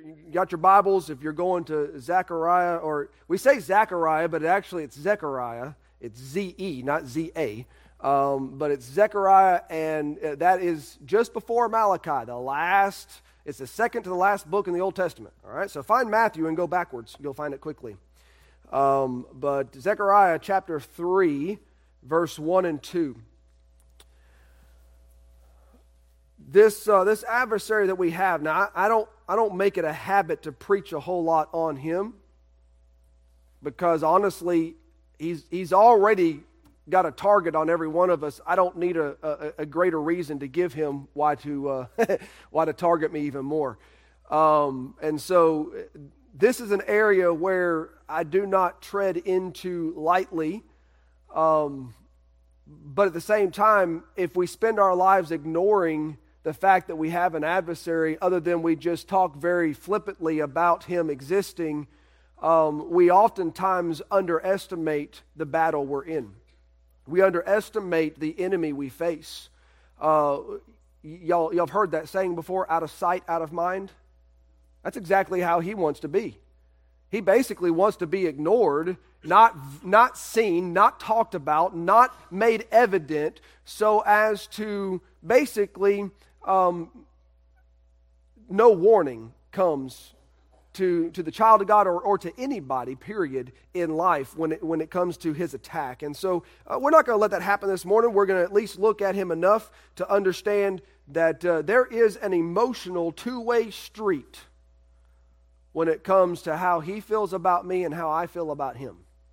you got your Bibles, if you're going to Zechariah, or we say Zechariah, but actually it's Zechariah. It's Z-E, not Z-A. But it's Zechariah, and that is just before Malachi, it's the second to the last book in the Old Testament. All right, so find Matthew and go backwards. You'll find it quickly. But Zechariah chapter 3, verse 1 and 2. This adversary that we have now, I don't make it a habit to preach a whole lot on him, because honestly, he's already got a target on every one of us. I don't need a greater reason to give him why to target me even more. And so this is an area where I do not tread into lightly. But at the same time, if we spend our lives ignoring the fact that we have an adversary, other than we just talk very flippantly about him existing, we oftentimes underestimate the battle we're in. We underestimate the enemy we face. Y'all have heard that saying before, out of sight, out of mind? That's exactly how he wants to be. He basically wants to be ignored, not seen, not talked about, not made evident, so as to basically no warning comes to the child of God or to anybody, period, in life when it comes to his attack. And so we're not going to let that happen this morning. We're going to at least look at him enough to understand that there is an emotional two-way street when it comes to how he feels about me and how I feel about him.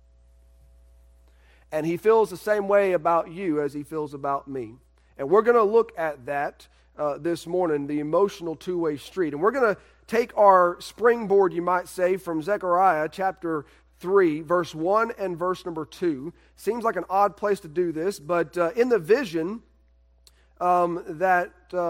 And he feels the same way about you as he feels about me. And we're going to look at that this morning, the emotional two-way street. And we're going to take our springboard, you might say, from Zechariah chapter 3, verse 1 and verse number 2. Seems like an odd place to do this, but in the vision that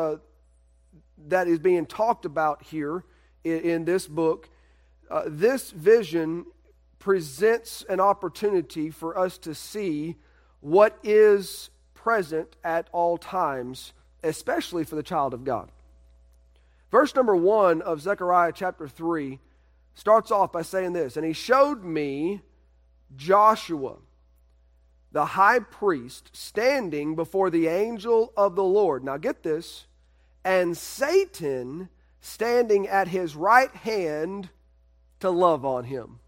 is being talked about here in this book, this vision presents an opportunity for us to see what is present at all times, especially for the child of God. Verse number 1 of Zechariah chapter 3 starts off by saying this, "And he showed me Joshua, the high priest, standing before the angel of the Lord." Now get this. "And Satan standing at his right hand to love on him,"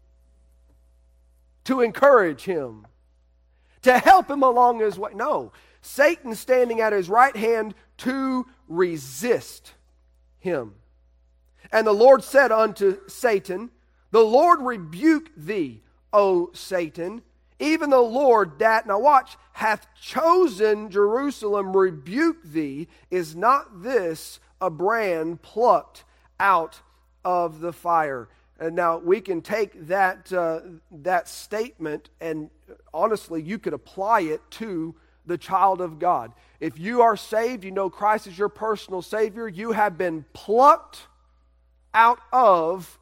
to encourage him, to help him along his way. No, Satan standing at his right hand to resist him. "And the Lord said unto Satan, The Lord rebuke thee, O Satan, even the Lord that," now watch, "hath chosen Jerusalem rebuke thee. Is not this a brand plucked out of the fire?" And now we can take that statement, and honestly, you could apply it to the child of God. If you are saved, you know Christ is your personal Savior, you have been plucked out of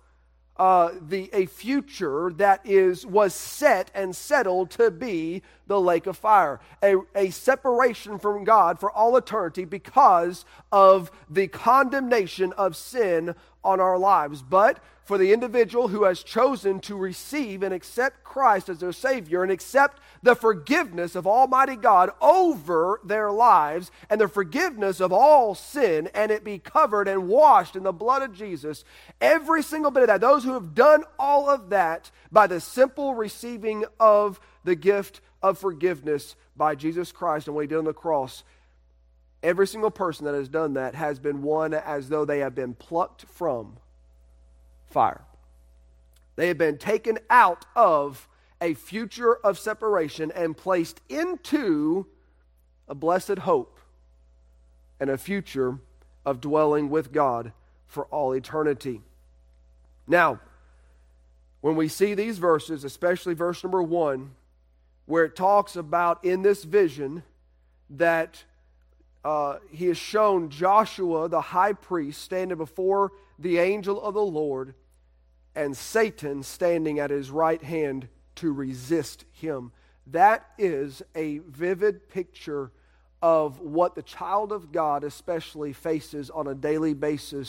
a future that was set and settled to be the lake of fire. A separation from God for all eternity because of the condemnation of sin on our lives. But for the individual who has chosen to receive and accept Christ as their Savior and accept the forgiveness of Almighty God over their lives and the forgiveness of all sin, and it be covered and washed in the blood of Jesus, every single bit of that, those who have done all of that by the simple receiving of the gift of forgiveness by Jesus Christ and what He did on the cross, every single person that has done that has been won as though they have been plucked from fire. They have been taken out of a future of separation and placed into a blessed hope and a future of dwelling with God for all eternity. Now, when we see these verses, especially verse number 1, where it talks about in this vision that he has shown Joshua, the high priest, standing before the angel of the Lord, and Satan standing at his right hand to resist him. That is a vivid picture of what the child of God especially faces on a daily basis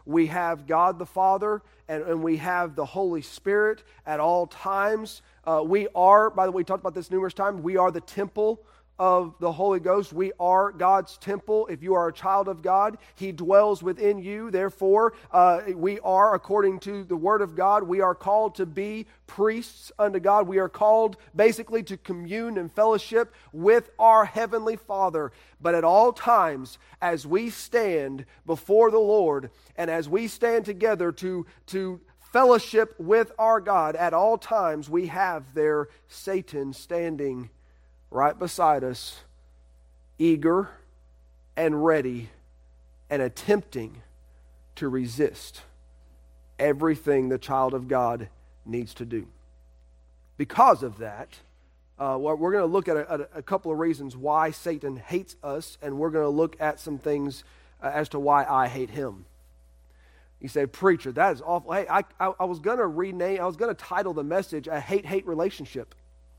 we have God the Father, and we have the Holy Spirit at all times. We are, by the way, we talked about this numerous times, we are the temple of the Holy Ghost. We are God's temple. If you are a child of God, He dwells within you. Therefore, we are, according to the Word of God, we are called to be priests unto God. We are called basically to commune and fellowship with our Heavenly Father. But at all times, as we stand before the Lord and as we stand together to fellowship with our God, at all times we have there Satan standing right beside us, eager and ready and attempting to resist everything the child of God needs to do. Because of that, we're going to look at a couple of reasons why Satan hates us, and we're going to look at some things as to why I hate him. You say, preacher, that is awful. Hey, I was going to title the message a hate-hate relationship.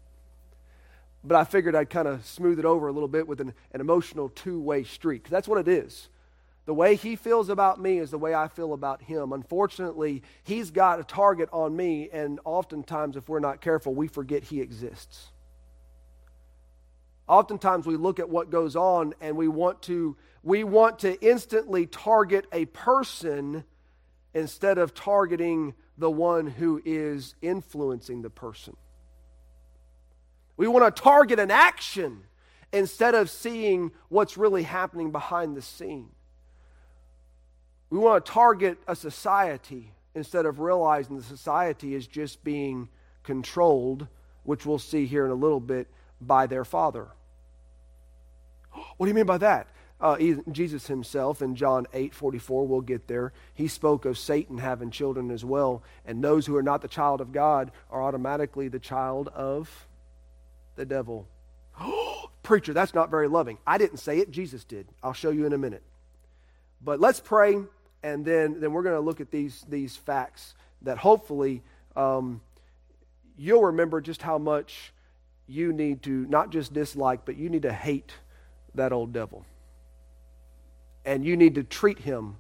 But I figured I'd kind of smooth it over a little bit with an emotional two-way street. 'Cause that's what it is. The way he feels about me is the way I feel about him. Unfortunately, he's got a target on me, and oftentimes, if we're not careful, we forget he exists. Oftentimes, we look at what goes on, and we want to instantly target a person instead of targeting the one who is influencing the person. We want to target an action instead of seeing what's really happening behind the scene. We want to target a society instead of realizing the society is just being controlled, which we'll see here in a little bit, by their father. What do you mean by that? Jesus himself in John 8:44, we'll get there, he spoke of Satan having children as well, and those who are not the child of God are automatically the child of the devil. Preacher, that's not very loving. I didn't say it, Jesus did. I'll show you in a minute. But let's pray, and then we're going to look at these facts that hopefully you'll remember just how much you need to not just dislike, but you need to hate that old devil. And you need to treat him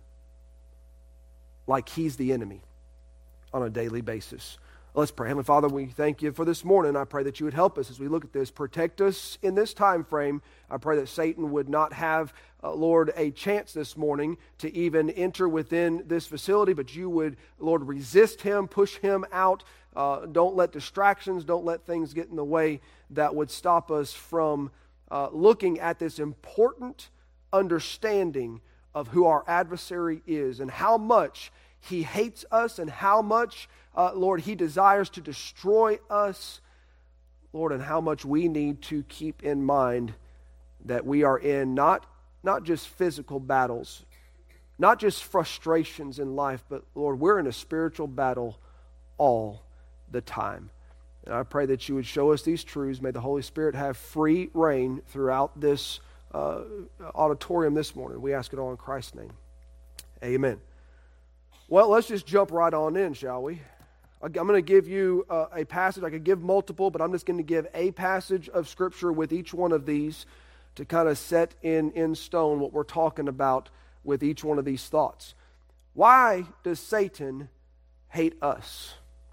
like he's the enemy on a daily basis. Let's pray. Heavenly Father, we thank you for this morning. I pray that you would help us as we look at this. Protect us in this time frame. I pray that Satan would not have, Lord, a chance this morning to even enter within this facility, but you would, Lord, resist him, push him out. Don't let distractions, don't let things get in the way that would stop us from looking at this important understanding of who our adversary is and how much he hates us and how much, Lord, he desires to destroy us, Lord, and how much we need to keep in mind that we are in not just physical battles, not just frustrations in life, but, Lord, we're in a spiritual battle all the time. And I pray that you would show us these truths. May the Holy Spirit have free reign throughout this auditorium this morning. We ask it all in Christ's name. Amen. Well, let's just jump right on in, shall we? I'm going to give you a passage. I could give multiple, but I'm just going to give a passage of Scripture with each one of these to kind of set in stone what we're talking about with each one of these thoughts. Why does Satan hate us?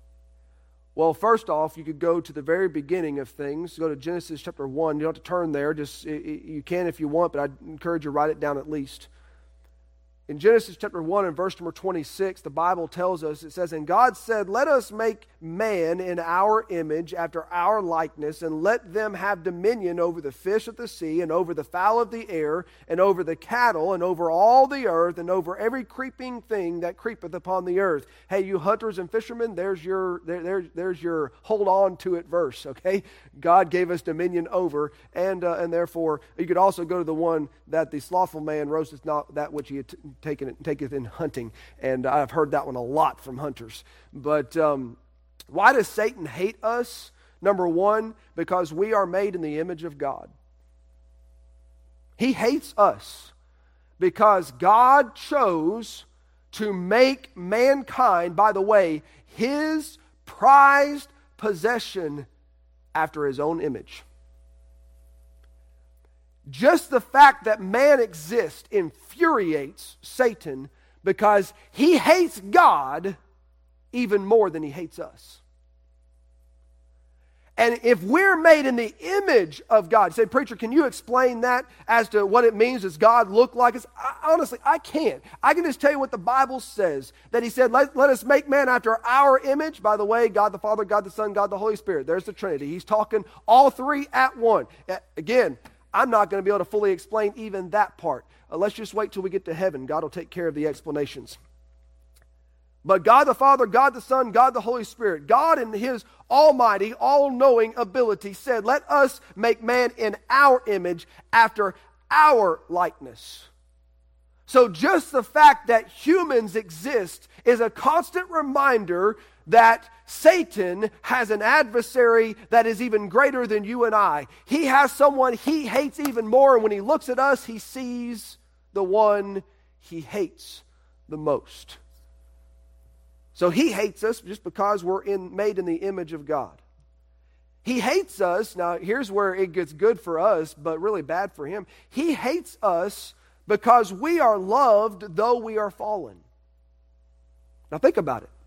Well, first off, you could go to the very beginning of things. Go to Genesis chapter 1. You don't have to turn there. You can if you want, but I'd encourage you to write it down at least. In Genesis chapter 1 and verse number 26, the Bible tells us, it says, "And God said, let us make man in our image, after our likeness, and let them have dominion over the fish of the sea, and over the fowl of the air, and over the cattle, and over all the earth, and over every creeping thing that creepeth upon the earth." Hey, you hunters and fishermen, there's your hold on to it verse, okay? God gave us dominion over, and therefore, you could also go to the one that the slothful man roasteth not that which he had taketh in hunting, and I've heard that one a lot from hunters. But why does Satan hate us? Number one, because we are made in the image of God. He hates us because God chose to make mankind, by the way, his prized possession after his own image. Just the fact that man exists infuriates Satan because he hates God even more than he hates us. And if we're made in the image of God, you say, preacher, can you explain that as to what it means? Does God look like us? Honestly, I can't. I can just tell you what the Bible says. That he said, let us make man after our image. By the way, God the Father, God the Son, God the Holy Spirit. There's the Trinity. He's talking all three at one. Again, I'm not going to be able to fully explain even that part. Let's just wait till we get to heaven. God will take care of the explanations. But God the Father, God the Son, God the Holy Spirit, God in his almighty, all-knowing ability said, let us make man in our image after our likeness. So just the fact that humans exist is a constant reminder that Satan has an adversary that is even greater than you and I. He has someone he hates even more, and when he looks at us, he sees the one he hates the most. So he hates us just because we're made in the image of God. He hates us. Now, here's where it gets good for us, but really bad for him. He hates us because we are loved though we are fallen. Now, think about it.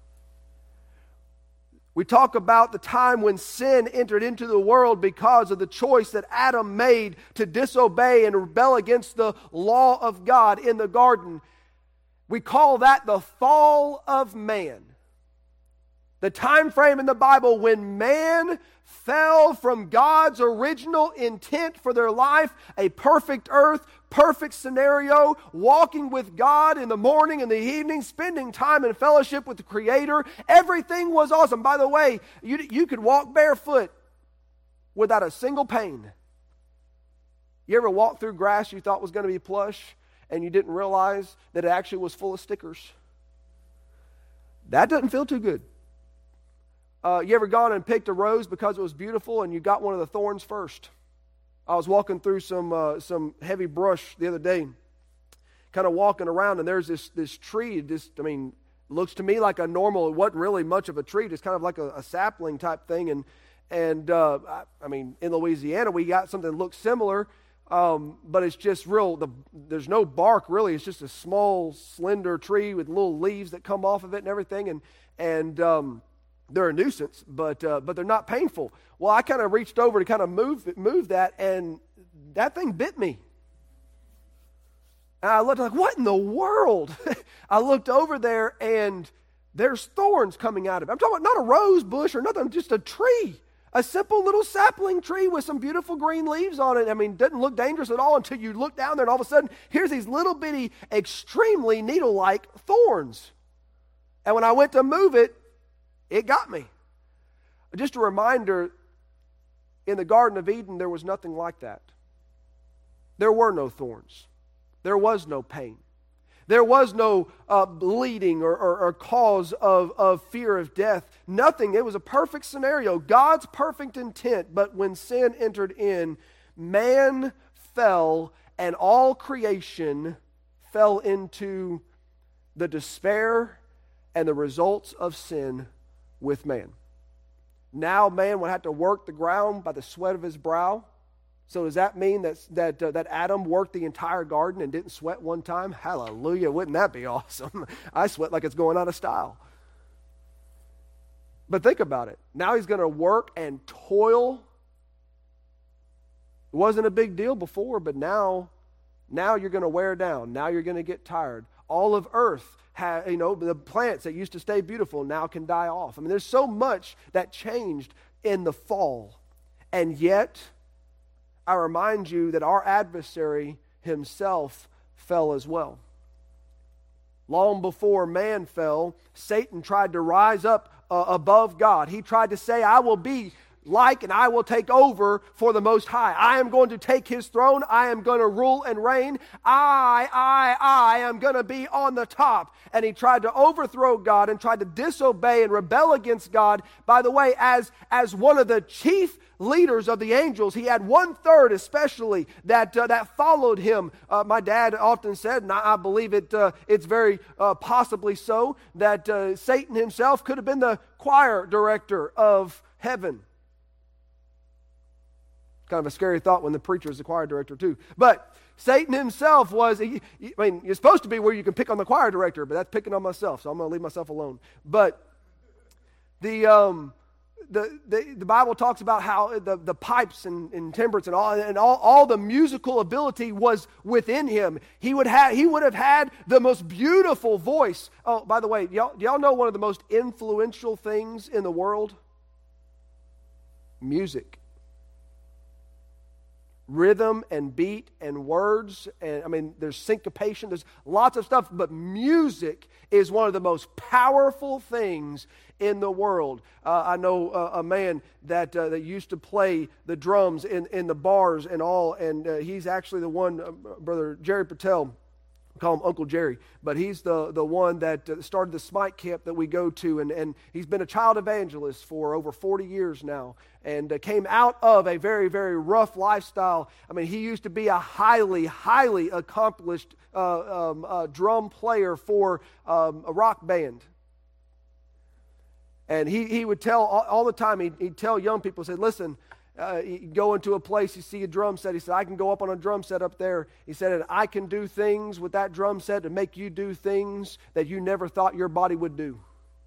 We talk about the time when sin entered into the world because of the choice that Adam made to disobey and rebel against the law of God in the garden. We call that the fall of man. The time frame in the Bible when man fell from God's original intent for their life, a perfect earth, perfect scenario, walking with God in the morning and the evening, spending time in fellowship with the Creator. Everything was awesome. By the way, you could walk barefoot without a single pain. You ever walk through grass you thought was going to be plush and you didn't realize that it actually was full of stickers? That doesn't feel too good. You ever gone and picked a rose because it was beautiful and you got one of the thorns first? I was walking through some heavy brush the other day, kind of walking around, and there's this tree. Looks to me like a normal. It wasn't really much of a tree, just kind of like a sapling type thing. And in Louisiana we got something that looks similar, but it's just there's no bark really. It's just a small, slender tree with little leaves that come off of it and everything, and they're a nuisance, but they're not painful. Well, I kind of reached over to kind of move that, and that thing bit me. And I looked like, what in the world? I looked over there, and there's thorns coming out of it. I'm talking about not a rose bush or nothing, just a tree. A simple little sapling tree with some beautiful green leaves on it. Doesn't look dangerous at all until you look down there, and all of a sudden, here's these little bitty, extremely needle-like thorns. And when I went to move it, it got me. Just a reminder, in the Garden of Eden, there was nothing like that. There were no thorns. There was no pain. There was no bleeding or cause of fear of death. Nothing. It was a perfect scenario. God's perfect intent. But when sin entered in, man fell, and all creation fell into the despair and the results of sin with man. Now man would have to work the ground by the sweat of his brow. So does that mean that Adam worked the entire garden and didn't sweat one time? Hallelujah, wouldn't that be awesome? I sweat like it's going out of style. But think about it. Now he's going to work and toil. It wasn't a big deal before, but now you're going to wear down. Now you're going to get tired. All of earth, the plants that used to stay beautiful now can die off. There's so much that changed in the fall. And yet, I remind you that our adversary himself fell as well. Long before man fell, Satan tried to rise up above God. He tried to say, I will be like and I will take over for the Most High. I am going to take his throne. I am going to rule and reign. I am going to be on the top. And he tried to overthrow God and tried to disobey and rebel against God. By the way, as one of the chief leaders of the angels, he had 1/3 especially that followed him. My dad often said, and I believe it's very possibly so, that Satan himself could have been the choir director of heaven. Kind of a scary thought when the preacher is the choir director too. But Satan himself was, I mean, it's supposed to be where you can pick on the choir director, but that's picking on myself, so I'm going to leave myself alone. But the Bible talks about how the pipes and timbrels and all the musical ability was within him. He would have had the most beautiful voice. Oh, by the way, do y'all know one of the most influential things in the world? Music. Rhythm and beat and words, and I mean, there's syncopation, there's lots of stuff, but music is one of the most powerful things in the world. I know a man that used to play the drums in the bars and all, and he's actually the one, Brother Jerry Patel. Call him Uncle Jerry, but he's the one that started the Smite camp that we go to, and he's been a child evangelist for over 40 years now, and came out of a very, very rough lifestyle. I mean, he used to be a highly, highly accomplished drum player for a rock band. And he would tell all the time, he'd tell young people, say, listen, you go into a place, you see a drum set. He said, I can go up on a drum set up there. He said, and I can do things with that drum set to make you do things that you never thought your body would do.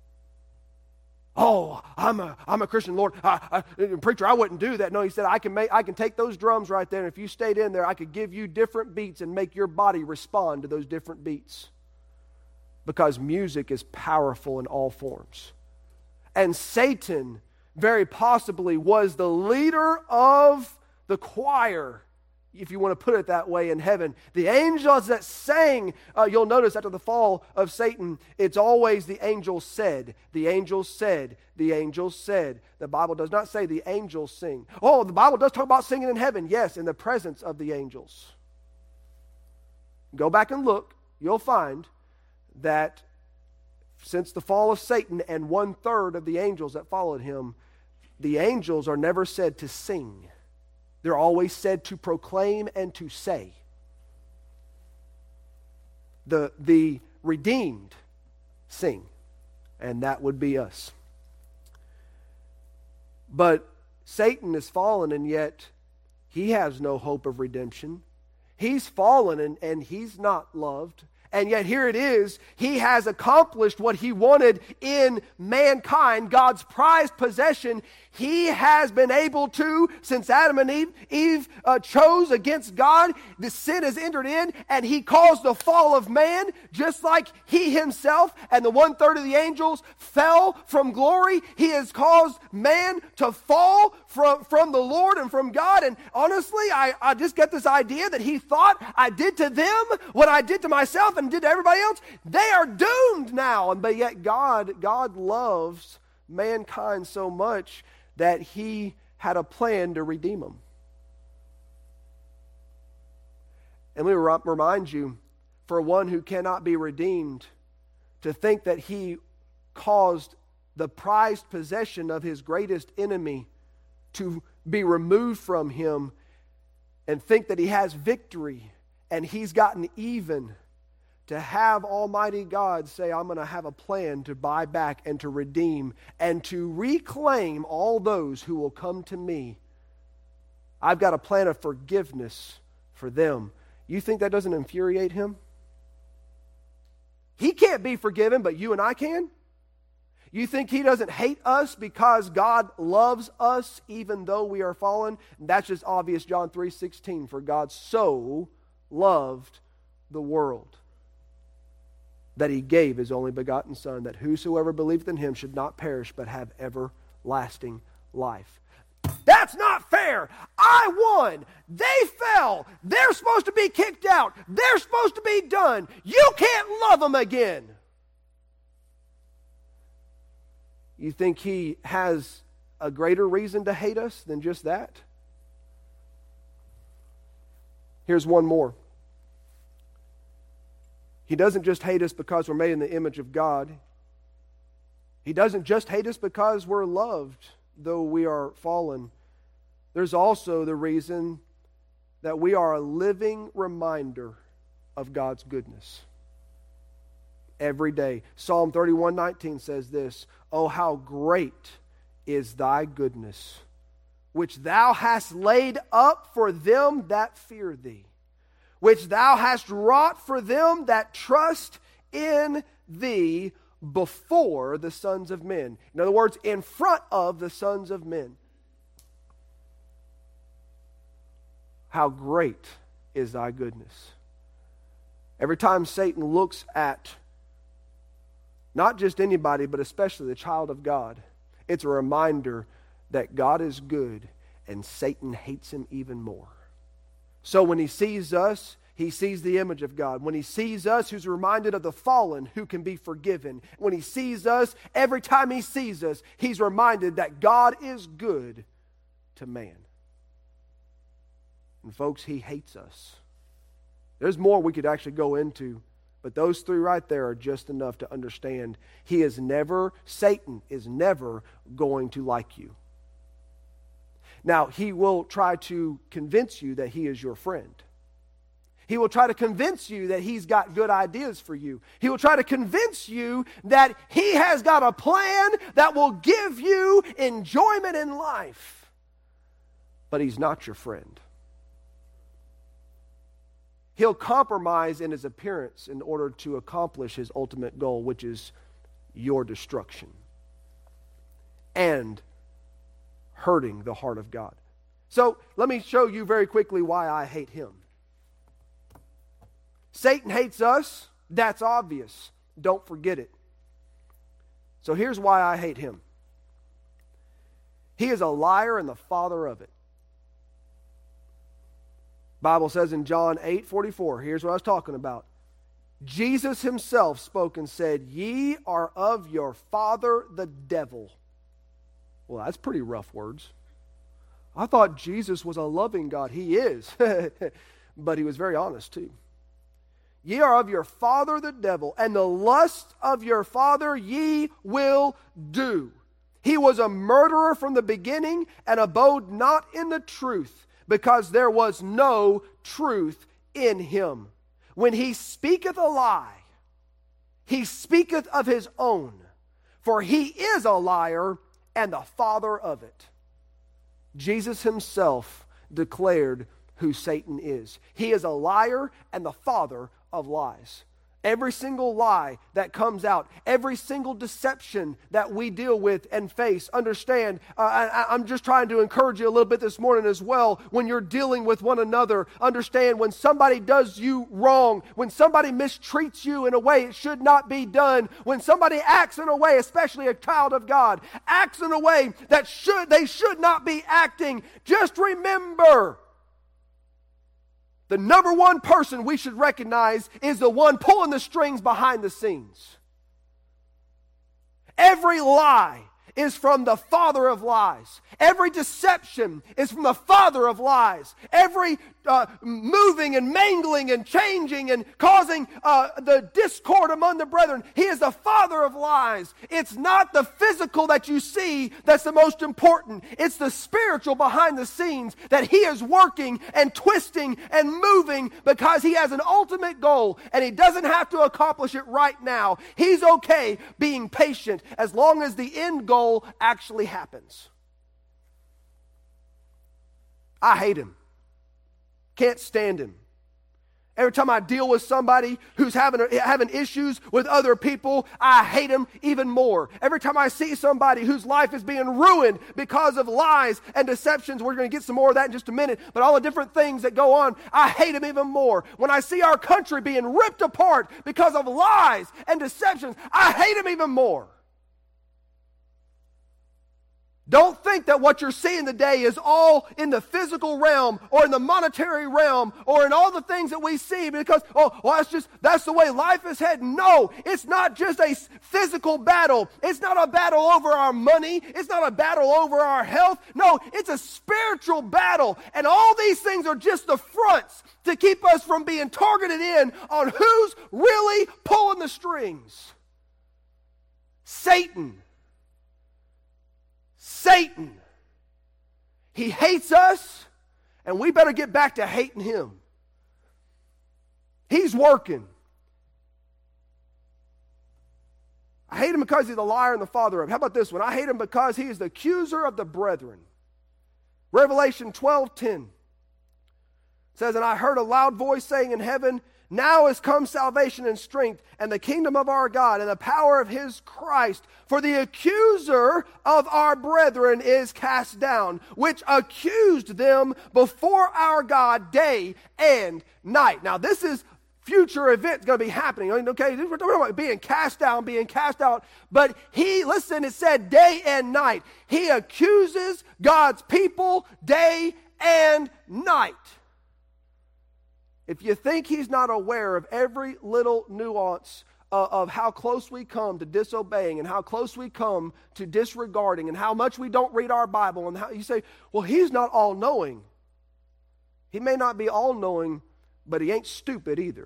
Oh, I'm a Christian, Lord. Preacher, I wouldn't do that. No, he said, I can take those drums right there, and if you stayed in there, I could give you different beats and make your body respond to those different beats. Because music is powerful in all forms. And Satan very possibly was the leader of the choir, if you want to put it that way, in heaven. The angels that sang, you'll notice after the fall of Satan, it's always the angels said, the angels said, the angels said. The Bible does not say the angels sing. Oh, the Bible does talk about singing in heaven. Yes, in the presence of the angels. Go back and look. You'll find that since the fall of Satan and 1/3 of the angels that followed him, the angels are never said to sing. They're always said to proclaim and to say. The redeemed sing, and that would be us. But Satan is fallen, and yet he has no hope of redemption. He's fallen, and he's not loved. And yet here it is, he has accomplished what he wanted in mankind, God's prized possession. He has been able to, since Adam and Eve chose against God, the sin has entered in, and he caused the fall of man, just like he himself and the 1/3 of the angels fell from glory. He has caused man to fall from the Lord and from God. And honestly, I just get this idea that he thought, I did to them what I did to myself and did to everybody else. They are doomed now. But yet God loves mankind so much that he had a plan to redeem them. And we remind you, for one who cannot be redeemed, to think that he caused the prized possession of his greatest enemy to be removed from him, and think that he has victory and he's gotten even, to have Almighty God say, I'm going to have a plan to buy back and to redeem and to reclaim all those who will come to me. I've got a plan of forgiveness for them. You think that doesn't infuriate him? He can't be forgiven, but you and I can? You think he doesn't hate us because God loves us even though we are fallen? That's just obvious, John 3:16, for God so loved the world that he gave his only begotten Son, that whosoever believeth in him should not perish but have everlasting life. That's not fair. I won. They fell. They're supposed to be kicked out. They're supposed to be done. You can't love them again. You think he has a greater reason to hate us than just that? Here's one more. He doesn't just hate us because we're made in the image of God. He doesn't just hate us because we're loved, though we are fallen. There's also the reason that we are a living reminder of God's goodness. Every day. Psalm 31:19 says this, Oh, how great is thy goodness, which thou hast laid up for them that fear thee. which thou hast wrought for them that trust in thee before the sons of men. In other words, in front of the sons of men. How great is thy goodness. Every time Satan looks at not just anybody, but especially the child of God, it's a reminder that God is good and Satan hates him even more. So when he sees us, he sees the image of God. When he sees us, who's reminded of the fallen who can be forgiven. When he sees us, every time he sees us, he's reminded that God is good to man. And folks, he hates us. There's more we could actually go into, but those three right there are just enough to understand Satan is never going to like you. Now, he will try to convince you that he is your friend. He will try to convince you that he's got good ideas for you. He will try to convince you that he has got a plan that will give you enjoyment in life. But he's not your friend. He'll compromise in his appearance in order to accomplish his ultimate goal, which is your destruction and hurting the heart of God. So let me show you very quickly why I hate him. Satan hates us. That's obvious. Don't forget it. So here's why I hate him. He is a liar and the father of it. Bible says in John 8:44, here's what I was talking about. Jesus himself spoke and said, "Ye are of your father the devil." Well, that's pretty rough words. I thought Jesus was a loving God. He is. But he was very honest too. Ye are of your father the devil, and the lust of your father ye will do. He was a murderer from the beginning, and abode not in the truth, because there was no truth in him. When he speaketh a lie, he speaketh of his own, for he is a liar and the father of it. Jesus himself declared who Satan is. He is a liar and the father of lies. Every single lie that comes out, every single deception that we deal with and face, understand, I'm just trying to encourage you a little bit this morning as well. When you're dealing with one another, understand when somebody does you wrong, when somebody mistreats you in a way it should not be done, when somebody acts in a way, especially a child of God, acts in a way that they should not be acting, just remember, the number one person we should recognize is the one pulling the strings behind the scenes. Every lie is from the father of lies. Every deception is from the father of lies. Every moving and mangling and changing and causing the discord among the brethren, he is the father of lies. It's not the physical that you see that's the most important. It's the spiritual behind the scenes that he is working and twisting and moving because he has an ultimate goal and he doesn't have to accomplish it right now. He's okay being patient as long as the end goal actually happens. I hate him. Can't stand him. Every time I deal with somebody who's having issues with other people, I hate him even more. Every time I see somebody whose life is being ruined because of lies and deceptions, we're going to get some more of that in just a minute, but all the different things that go on, I hate him even more. When I see our country being ripped apart because of lies and deceptions, I hate him even more. Don't think that what you're seeing today is all in the physical realm or in the monetary realm or in all the things that we see because, that's the way life is heading. No, it's not just a physical battle. It's not a battle over our money. It's not a battle over our health. No, it's a spiritual battle. And all these things are just the fronts to keep us from being targeted in on who's really pulling the strings. Satan. He hates us, and we better get back to hating him. He's working. I hate him because he's the liar and the father of it. How about this one? I hate him because he is the accuser of the brethren. Revelation 12:10 says, "And I heard a loud voice saying in heaven, now is come salvation and strength, and the kingdom of our God, and the power of his Christ. For the accuser of our brethren is cast down, which accused them before our God day and night." Now this is future events going to be happening. Okay, we're talking about being cast down, being cast out. But listen, it said day and night. He accuses God's people day and night. If you think he's not aware of every little nuance of how close we come to disobeying and how close we come to disregarding and how much we don't read our Bible, and how you say, well, he's not all-knowing. He may not be all-knowing, but he ain't stupid either.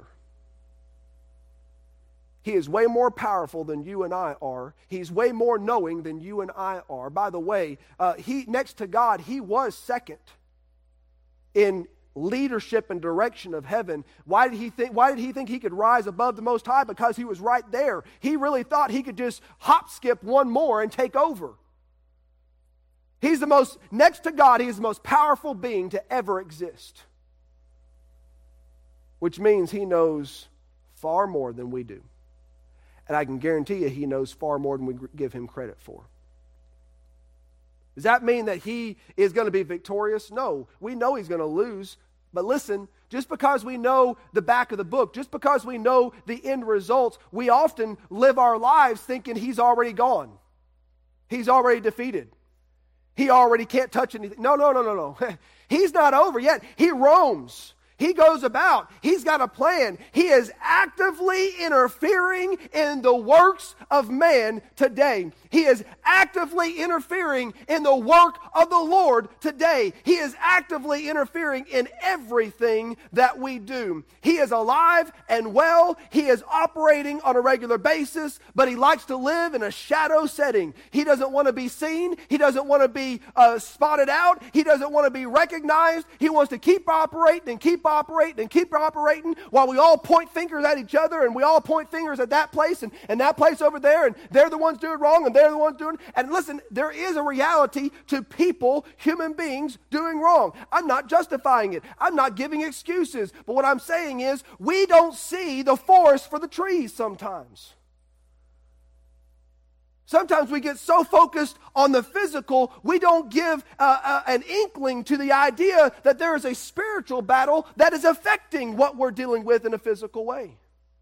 He is way more powerful than you and I are. He's way more knowing than you and I are. By the way, next to God, he was second in leadership and direction of heaven. Why did he think he could rise above the Most High? Because he was right there. He really thought he could just hop skip one more and take over. Next to God, he is the most powerful being to ever exist. Which means he knows far more than we do. And I can guarantee you he knows far more than we give him credit for. Does that mean that he is going to be victorious? No. We know he's going to lose. But listen, just because we know the back of the book, just because we know the end results, we often live our lives thinking he's already gone. He's already defeated. He already can't touch anything. No. He's not over yet. He roams. He goes about. He's got a plan. He is actively interfering in the works of man today. He is actively interfering in the work of the Lord today. He is actively interfering in everything that we do. He is alive and well. He is operating on a regular basis, but he likes to live in a shadow setting. He doesn't want to be seen. He doesn't want to be spotted out. He doesn't want to be recognized. He wants to keep operating and keep operating while we all point fingers at each other, and we all point fingers at that place and that place over there, and they're the ones doing wrong and they're the ones doing. And listen, there is a reality to people, human beings, doing wrong. I'm not justifying it. I'm not giving excuses. But what I'm saying is we don't see the forest for the trees sometimes. Sometimes we get so focused on the physical, we don't give an inkling to the idea that there is a spiritual battle that is affecting what we're dealing with in a physical way.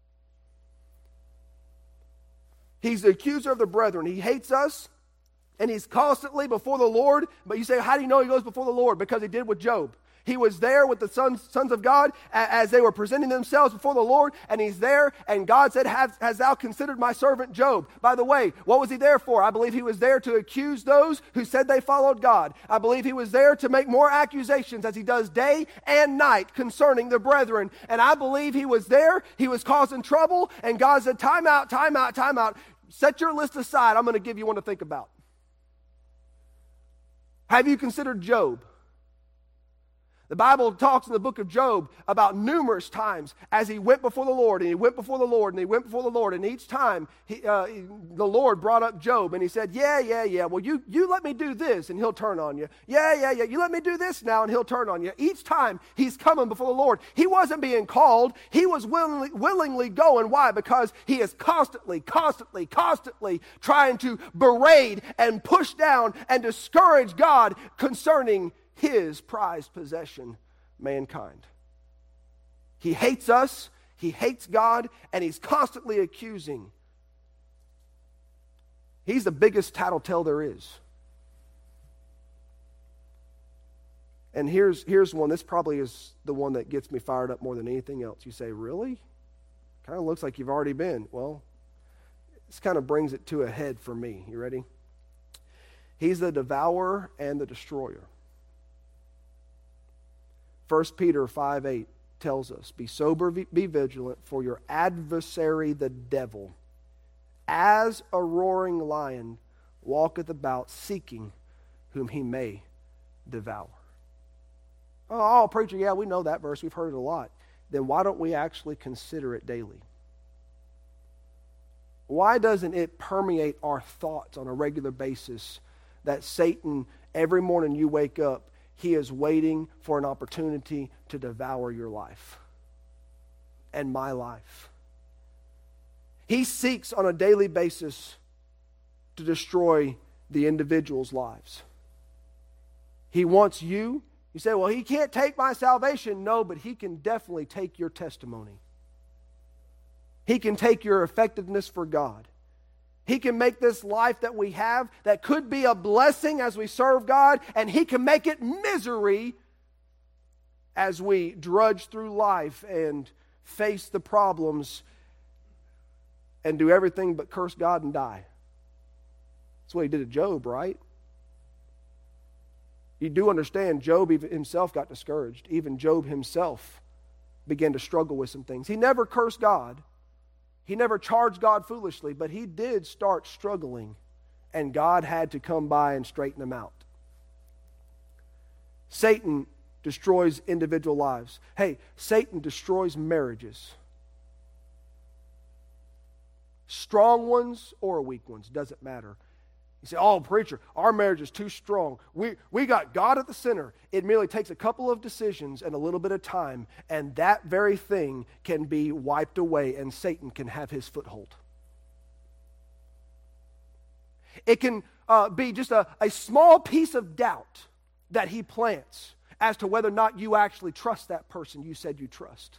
He's the accuser of the brethren. He hates us, and he's constantly before the Lord. But you say, how do you know he goes before the Lord? Because he did with Job. He was there with the sons of God as they were presenting themselves before the Lord, and he's there, and God said, has thou considered my servant Job? By the way, what was he there for? I believe he was there to accuse those who said they followed God. I believe he was there to make more accusations as he does day and night concerning the brethren. And I believe he was there, he was causing trouble, and God said, time out. Set your list aside. I'm going to give you one to think about. Have you considered Job? The Bible talks in the book of Job about numerous times as he went before the Lord, and he went before the Lord, and he went before the Lord, and each time the Lord brought up Job, and he said, yeah, well, you let me do this, and he'll turn on you. Yeah, you let me do this now, and he'll turn on you. Each time he's coming before the Lord, he wasn't being called, he was willingly going. Why? Because he is constantly trying to berate and push down and discourage God concerning his prized possession, mankind. He hates us, he hates God, and he's constantly accusing. He's the biggest tattletale there is. And here's one. This probably is the one that gets me fired up more than anything else. You say, really? Kind of looks like you've already been. Well, this kind of brings it to a head for me. You ready? He's the devourer and the destroyer. 1 Peter 5:8 tells us, be sober, be vigilant, for your adversary the devil, as a roaring lion, walketh about seeking whom he may devour. Oh, preacher, yeah, we know that verse. We've heard it a lot. Then why don't we actually consider it daily? Why doesn't it permeate our thoughts on a regular basis that Satan, every morning you wake up, he is waiting for an opportunity to devour your life and my life. He seeks on a daily basis to destroy the individual's lives. He wants you. You say, well, he can't take my salvation. No, but he can definitely take your testimony. He can take your effectiveness for God. He can make this life that we have that could be a blessing as we serve God, and he can make it misery as we drudge through life and face the problems and do everything but curse God and die. That's what he did to Job, right? You do understand Job even himself got discouraged. Even Job himself began to struggle with some things. He never cursed God. He never charged God foolishly, but he did start struggling, and God had to come by and straighten him out. Satan destroys individual lives. Hey, Satan destroys marriages. Strong ones or weak ones, doesn't matter. You say, oh, preacher, our marriage is too strong. We got God at the center. It merely takes a couple of decisions and a little bit of time, and that very thing can be wiped away, and Satan can have his foothold. It can be just a small piece of doubt that he plants as to whether or not you actually trust that person you said you trust.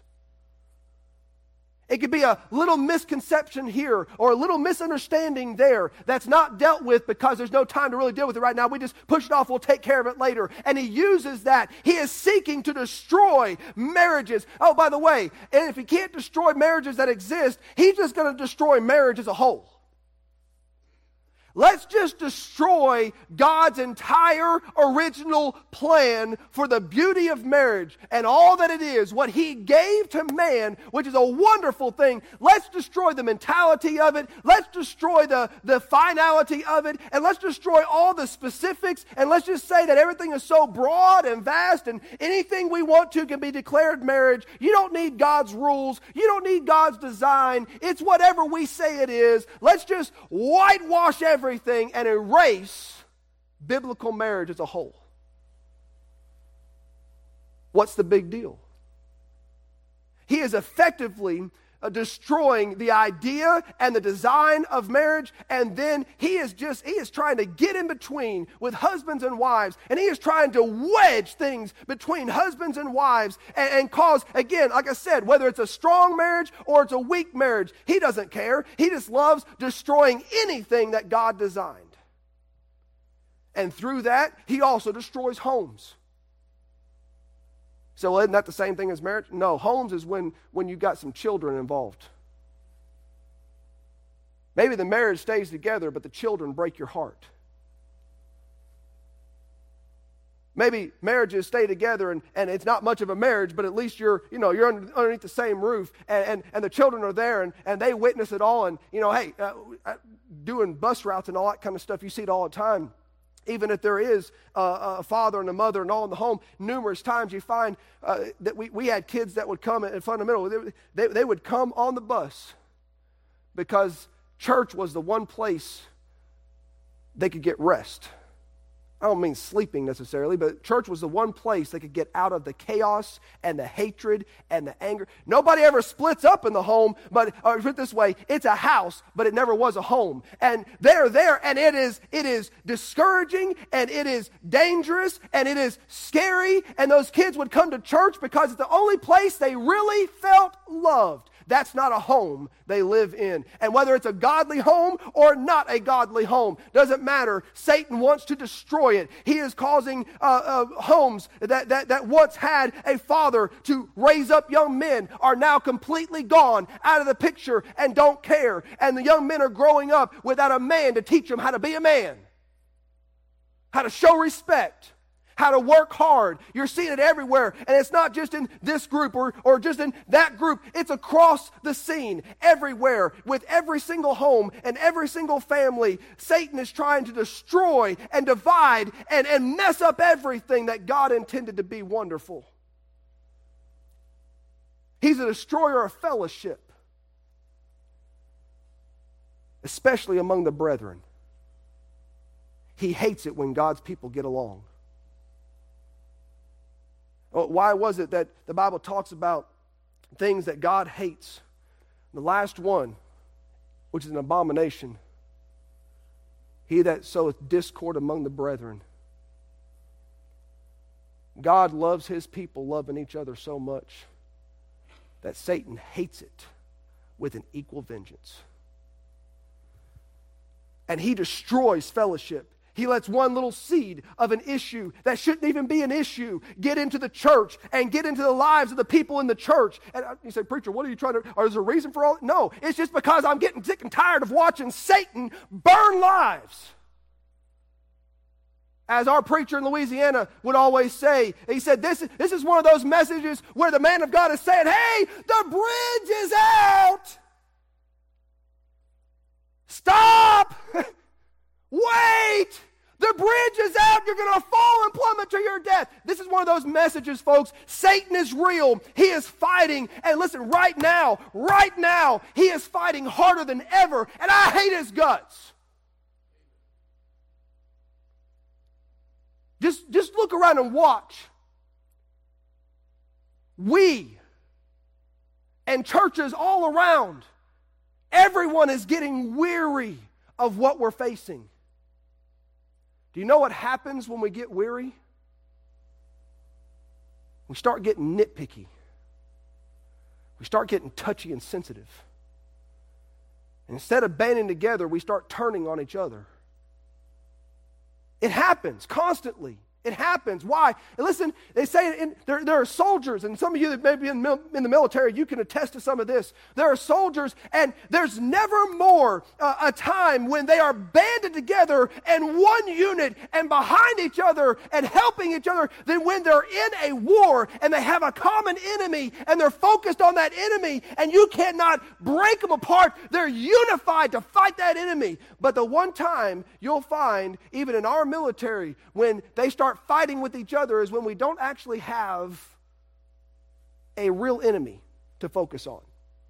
It could be a little misconception here or a little misunderstanding there that's not dealt with because there's no time to really deal with it right now. We just push it off. We'll take care of it later. And he uses that. He is seeking to destroy marriages. Oh, by the way, and if he can't destroy marriages that exist, he's just going to destroy marriage as a whole. Let's just destroy God's entire original plan for the beauty of marriage and all that it is, what he gave to man, which is a wonderful thing. Let's destroy the mentality of it. Let's destroy the finality of it. And let's destroy all the specifics. And let's just say that everything is so broad and vast and anything we want to can be declared marriage. You don't need God's rules. You don't need God's design. It's whatever we say it is. Let's just whitewash everything and erase biblical marriage as a whole. What's the big deal? He is effectively destroying the idea and the design of marriage, and then he is trying to get in between with husbands and wives, and he is trying to wedge things between husbands and wives and cause, again, like I said, whether it's a strong marriage or it's a weak marriage, he doesn't care. He just loves destroying anything that God designed. And through that, he also destroys homes. So isn't that the same thing as marriage? No, homes is when you've got some children involved. Maybe the marriage stays together, but the children break your heart. Maybe marriages stay together and it's not much of a marriage, but at least you're underneath the same roof and the children are there and they witness it all. And, doing bus routes and all that kind of stuff, you see it all the time. Even if there is a father and a mother and all in the home, numerous times you find that we had kids that would come at fundamental. They would come on the bus because church was the one place they could get rest. I don't mean sleeping necessarily, but church was the one place they could get out of the chaos and the hatred and the anger. Nobody ever splits up in the home, but or put it this way, it's a house, but it never was a home. And they're there, and it is discouraging, and it is dangerous, and it is scary, and those kids would come to church because it's the only place they really felt loved. That's not a home they live in. And whether it's a godly home or not a godly home, doesn't matter. Satan wants to destroy it. He is causing homes that once had a father to raise up young men are now completely gone out of the picture and don't care. And the young men are growing up without a man to teach them how to be a man, how to show respect, how to work hard. You're seeing it everywhere. And it's not just in this group or just in that group. It's across the scene, everywhere, with every single home and every single family. Satan is trying to destroy and divide and mess up everything that God intended to be wonderful. He's a destroyer of fellowship, especially among the brethren. He hates it when God's people get along. Why was it that the Bible talks about things that God hates? The last one, which is an abomination, he that soweth discord among the brethren. God loves his people loving each other so much that Satan hates it with an equal vengeance. And he destroys fellowship. He lets one little seed of an issue that shouldn't even be an issue get into the church and get into the lives of the people in the church. And you say, preacher, what are you trying to, or is there a reason for all? No, it's just because I'm getting sick and tired of watching Satan burn lives. As our preacher in Louisiana would always say, he said, this is one of those messages where the man of God is saying, hey, the bridge is out. Stop. Wait. The bridge is out. You're going to fall and plummet to your death. This is one of those messages, folks. Satan is real. He is fighting. And listen, right now, he is fighting harder than ever. And I hate his guts. Just look around and watch. We and churches all around, everyone is getting weary of what we're facing. Do you know what happens when we get weary? We start getting nitpicky. We start getting touchy and sensitive. And instead of banding together, we start turning on each other. It happens constantly. It happens. Why? And listen, they say there are soldiers, and some of you that may be in the military, you can attest to some of this. There are soldiers, and there's never more a time when they are banded together in one unit and behind each other and helping each other than when they're in a war and they have a common enemy and they're focused on that enemy and you cannot break them apart. They're unified to fight that enemy. But the one time you'll find, even in our military, when they start fighting with each other is when we don't actually have a real enemy to focus on.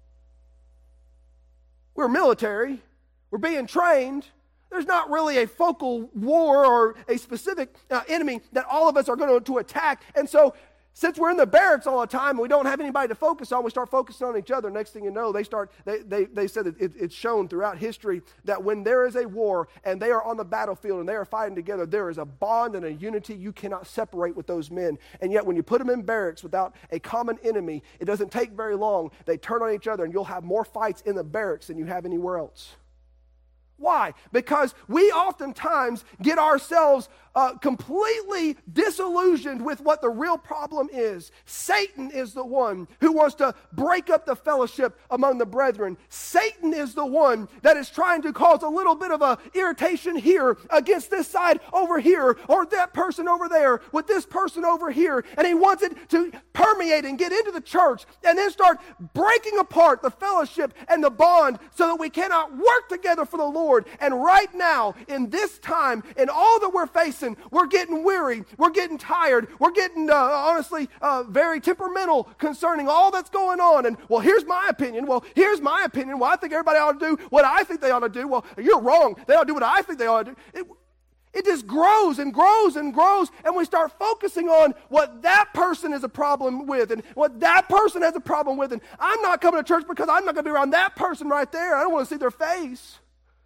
We're military. We're being trained. There's not really a focal war or a specific enemy that all of us are going to attack. And so since we're in the barracks all the time and we don't have anybody to focus on, we start focusing on each other. Next thing you know, they said that it's shown throughout history that when there is a war and they are on the battlefield and they are fighting together, there is a bond and a unity you cannot separate with those men. And yet when you put them in barracks without a common enemy, it doesn't take very long. They turn on each other and you'll have more fights in the barracks than you have anywhere else. Why? Because we oftentimes get ourselves completely disillusioned with what the real problem is. Satan is the one who wants to break up the fellowship among the brethren. Satan is the one that is trying to cause a little bit of a irritation here against this side over here, or that person over there with this person over here. And he wants it to permeate and get into the church and then start breaking apart the fellowship and the bond so that we cannot work together for the Lord. And right now, in this time, in all that we're facing, we're getting weary, we're getting tired, we're getting, honestly, very temperamental concerning all that's going on. And, well, here's my opinion. Well, I think everybody ought to do what I think they ought to do. Well, you're wrong. They ought to do what I think they ought to do. It just grows and grows and grows, and we start focusing on what that person is a problem with and what that person has a problem with. And I'm not coming to church because I'm not going to be around that person right there. I don't want to see their face.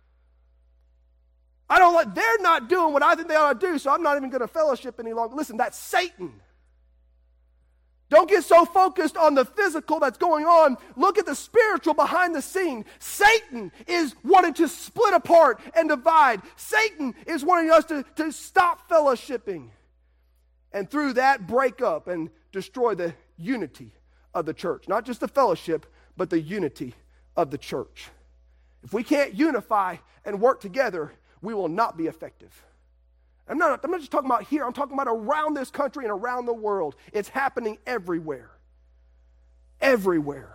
They're not doing what I think they ought to do, so I'm not even going to fellowship any longer. Listen, that's Satan. Don't get so focused on the physical that's going on. Look at the spiritual behind the scene. Satan is wanting to split apart and divide. Satan is wanting us to stop fellowshipping. And through that, break up and destroy the unity of the church. Not just the fellowship, but the unity of the church. If we can't unify and work together, we will not be effective. I'm not just talking about here. I'm talking about around this country and around the world. It's happening everywhere. Everywhere.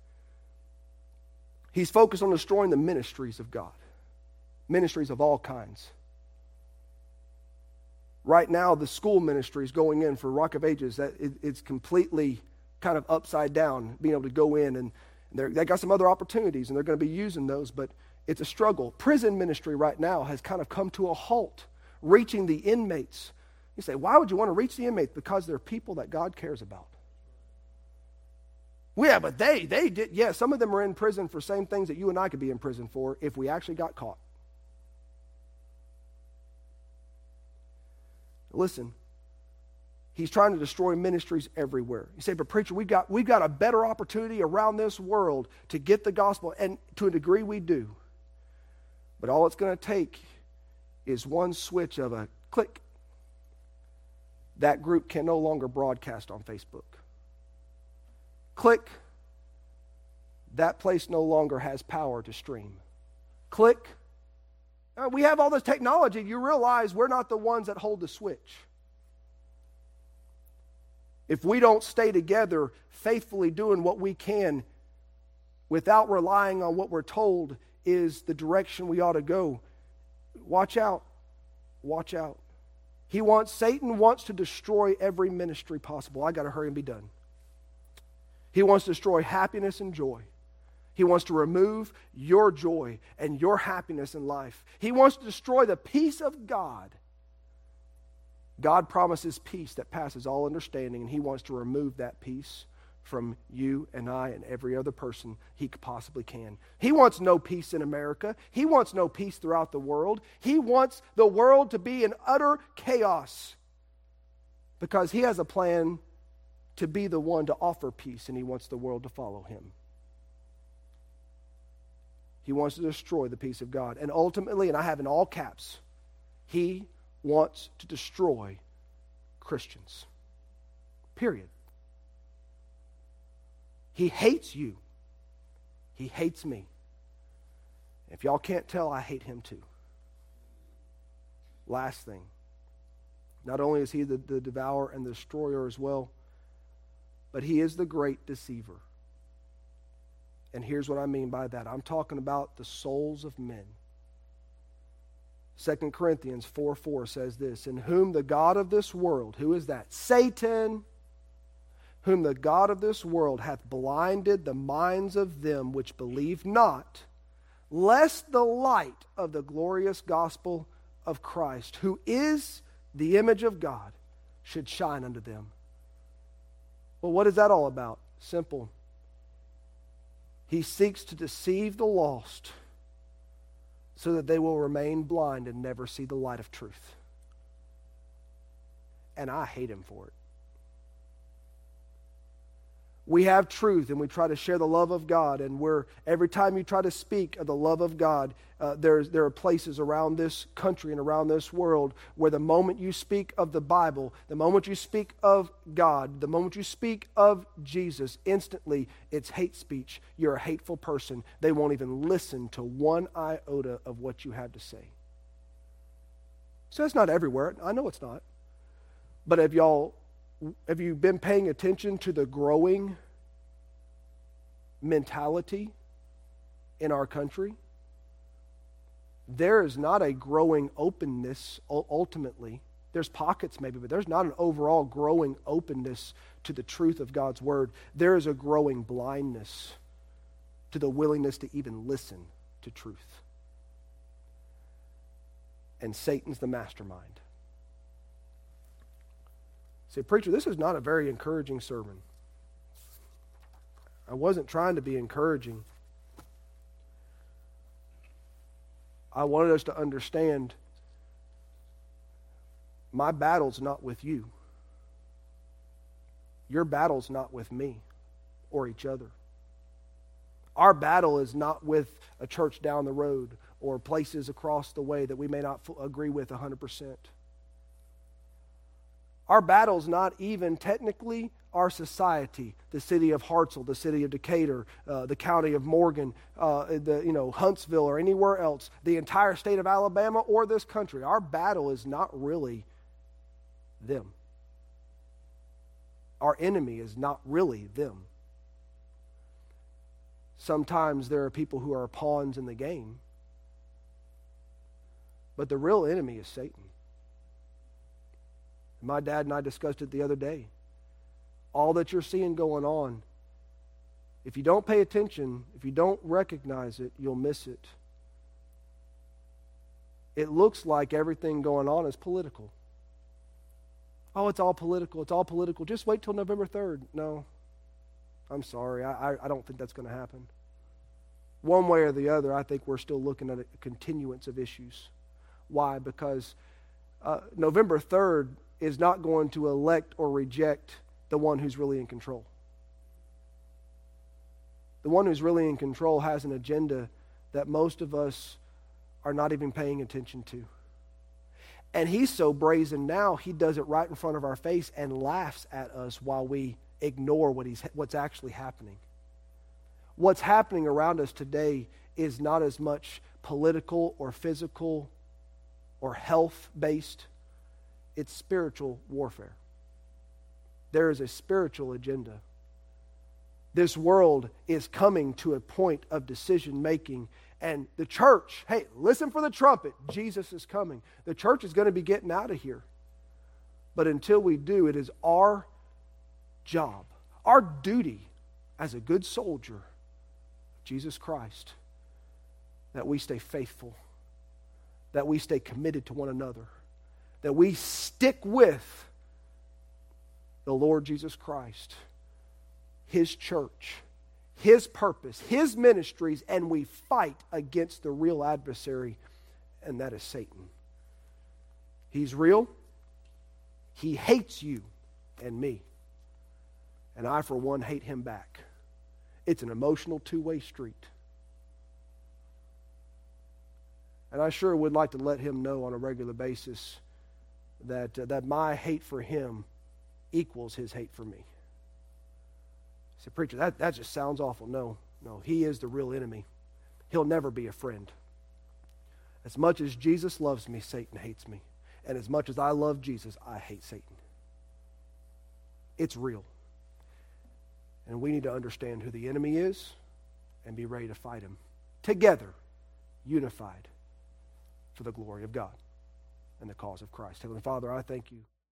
He's focused on destroying the ministries of God. Ministries of all kinds. Right now, the school ministry is going in for Rock of Ages. It's completely kind of upside down, being able to go in. And they got some other opportunities, and they're going to be using those, but it's a struggle. Prison ministry right now has kind of come to a halt, reaching the inmates You say, why would you want to reach the inmates? Because they're people that God cares about. Well, yeah, but they did. Yeah, some of them are in prison for same things that you and I could be in prison for if we actually got caught. Listen, he's trying to destroy ministries everywhere. You say, but preacher, we've got a better opportunity around this world to get the gospel, and to a degree we do. But all it's going to take is one switch of a click. That group can no longer broadcast on Facebook. Click. That place no longer has power to stream. Click. We have all this technology. You realize we're not the ones that hold the switch. If we don't stay together, faithfully doing what we can without relying on what we're told is the direction we ought to go, watch out. Watch out. Satan wants to destroy every ministry possible. I got to hurry and be done. He wants to destroy happiness and joy. He wants to remove your joy and your happiness in life. He wants to destroy the peace of God. God promises peace that passes all understanding, and He wants to remove that peace from you and I and every other person He possibly can. He wants no peace in America. He wants no peace throughout the world. He wants the world to be in utter chaos because He has a plan to be the one to offer peace, and He wants the world to follow Him. He wants to destroy the peace of God. And ultimately, and I have in all caps, He wants to destroy Christians. Period. He hates you. He hates me. If y'all can't tell, I hate him too. Last thing. Not only is he the devourer and the destroyer as well, but he is the great deceiver. And here's what I mean by that. I'm talking about the souls of men. 2 Corinthians 4:4 says this, in whom the God of this world, who is that? Satan, whom the God of this world hath blinded the minds of them which believe not, lest the light of the glorious gospel of Christ, who is the image of God, should shine unto them. Well, what is that all about? Simple. He seeks to deceive the lost so that they will remain blind and never see the light of truth. And I hate him for it. We have truth and we try to share the love of God, and every time you try to speak of the love of God, there are places around this country and around this world where the moment you speak of the Bible, the moment you speak of God, the moment you speak of Jesus, instantly it's hate speech. You're a hateful person. They won't even listen to one iota of what you have to say. So it's not everywhere. I know it's not. But have you been paying attention to the growing mentality in our country? There is not a growing openness ultimately. There's pockets maybe, but there's not an overall growing openness to the truth of God's word. There is a growing blindness to the willingness to even listen to truth. And Satan's the mastermind. Say, preacher, this is not a very encouraging sermon. I wasn't trying to be encouraging. I wanted us to understand my battle's not with you. Your battle's not with me or each other. Our battle is not with a church down the road or places across the way that we may not agree with 100%. Our battle's not even technically our society, the city of Hartselle, the city of Decatur, the county of Morgan, Huntsville, or anywhere else, the entire state of Alabama or this country. Our battle is not really them. Our enemy is not really them. Sometimes there are people who are pawns in the game, but the real enemy is Satan. My dad and I discussed it the other day. All that you're seeing going on, if you don't pay attention, if you don't recognize it, you'll miss it. It looks like everything going on is political. Oh, it's all political. It's all political. Just wait till November 3rd. No, I'm sorry. I don't think that's going to happen. One way or the other, I think we're still looking at a continuance of issues. Why? Because November 3rd is not going to elect or reject the one who's really in control. The one who's really in control has an agenda that most of us are not even paying attention to. And he's so brazen now, he does it right in front of our face and laughs at us while we ignore what's actually happening. What's happening around us today is not as much political or physical or health-based. It's spiritual warfare. There is a spiritual agenda. This world is coming to a point of decision-making. And the church, hey, listen for the trumpet. Jesus is coming. The church is going to be getting out of here. But until we do, it is our job, our duty as a good soldier of Jesus Christ, that we stay faithful, that we stay committed to one another, that we stick with the Lord Jesus Christ, His church, His purpose, His ministries, and we fight against the real adversary, and that is Satan. He's real. He hates you and me. And I, for one, hate him back. It's an emotional two-way street. And I sure would like to let him know on a regular basis that my hate for him equals his hate for me. I said, preacher, that just sounds awful. No, he is the real enemy. He'll never be a friend. As much as Jesus loves me, Satan hates me. And as much as I love Jesus, I hate Satan. It's real. And we need to understand who the enemy is and be ready to fight him together, unified for the glory of God and the cause of Christ. Heavenly Father, I thank you.